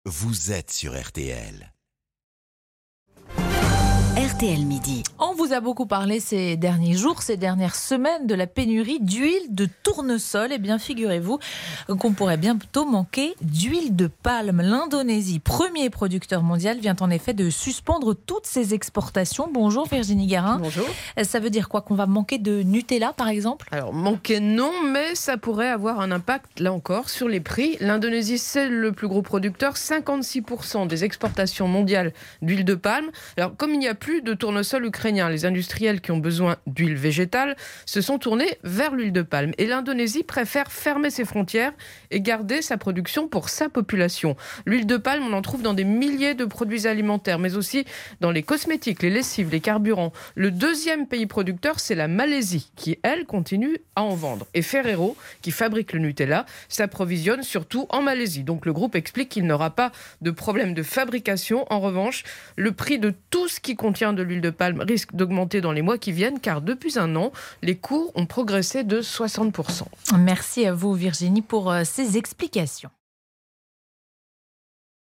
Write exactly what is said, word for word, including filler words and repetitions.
Vous êtes sur R T L. R T L Midi. On vous a beaucoup parlé ces derniers jours, ces dernières semaines de la pénurie d'huile de tournesol. Eh bien, figurez-vous qu'on pourrait bientôt manquer d'huile de palme. L'Indonésie, premier producteur mondial, vient en effet de suspendre toutes ses exportations. Bonjour Virginie Garin. Bonjour. Ça veut dire quoi, qu'on va manquer de Nutella par exemple ? Alors, manquer non, mais ça pourrait avoir un impact, là encore, sur les prix. L'Indonésie, c'est le plus gros producteur, cinquante-six pour cent des exportations mondiales d'huile de palme. Alors, comme il n'y a plus de tournesol ukrainien, les industriels qui ont besoin d'huile végétale se sont tournés vers l'huile de palme. Et l'Indonésie préfère fermer ses frontières et garder sa production pour sa population. L'huile de palme, on en trouve dans des milliers de produits alimentaires, mais aussi dans les cosmétiques, les lessives, les carburants. Le deuxième pays producteur, c'est la Malaisie, qui, elle, continue à en vendre. Et Ferrero, qui fabrique le Nutella, s'approvisionne surtout en Malaisie. Donc le groupe explique qu'il n'aura pas de problème de fabrication. En revanche, le prix de tout ce qui contient de l'huile de palme risque d'augmenter dans les mois qui viennent, car depuis un an, les cours ont progressé de soixante pour cent. Merci à vous Virginie pour ces explications.